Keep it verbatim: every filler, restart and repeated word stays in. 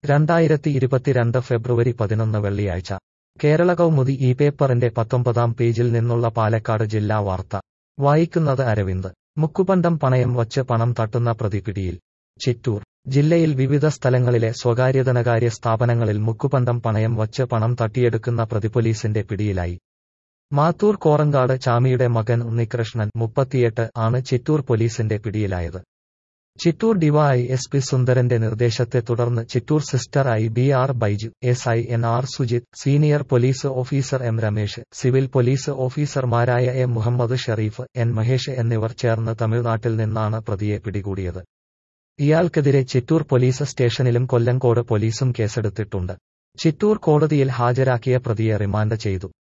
രണ്ടായിരത്തി ഇരുപത്തിരണ്ട് ഫെബ്രുവരി പതിനൊന്ന് വെള്ളിയാഴ്ച കേരള കൗമുദി ഈ പേപ്പറിന്റെ പത്തൊമ്പതാം പേജിൽ നിന്നുള്ള പാലക്കാട് ജില്ലാ വാർത്ത വായിക്കുന്നത് അരവിന്ദ്. മുക്കുപണ്ടം പണയം വച്ച് പണം തട്ടുന്ന പ്രതി പിടിയിൽ. ചിറ്റൂർ ജില്ലയിൽ വിവിധ സ്ഥലങ്ങളിലെ സ്വകാര്യ ധനകാര്യ സ്ഥാപനങ്ങളിൽ മുക്കുപണ്ടം പണയം വച്ച് പണം തട്ടിയെടുക്കുന്ന പ്രതി പോലീസിന്റെ പിടിയിലായി. മാത്തൂർ കോറങ്കാട് ചാമിയുടെ മകൻ ഉണ്ണികൃഷ്ണൻ മുപ്പത്തിയെട്ട് ആണ് ചിറ്റൂർ പോലീസിന്റെ പിടിയിലായത്. ചിറ്റൂർ ഡിവൈ എസ് പി സുന്ദരന്റെ നിർദ്ദേശത്തെ തുടർന്ന് ചിറ്റൂർ സിസ്റ്റർ I B R Baiju, S I N R Sujith, senior police officer M Ramesh, civil police ഓഫീസർമാരായ എ മുഹമ്മദ് ഷെരീഫ്, എൻ മഹേഷ് എന്നിവർ ചേർന്ന് തമിഴ്നാട്ടിൽ നിന്നാണ് പ്രതിയെ പിടികൂടിയത്. ഇയാൾക്കെതിരെ ചിറ്റൂർ പോലീസ് സ്റ്റേഷനിലും കൊല്ലങ്കോട് പോലീസും കേസെടുത്തിട്ടുണ്ട്. ചിറ്റൂർ കോടതിയിൽ ഹാജരാക്കിയ പ്രതിയെ റിമാൻഡ് ചെയ്തു.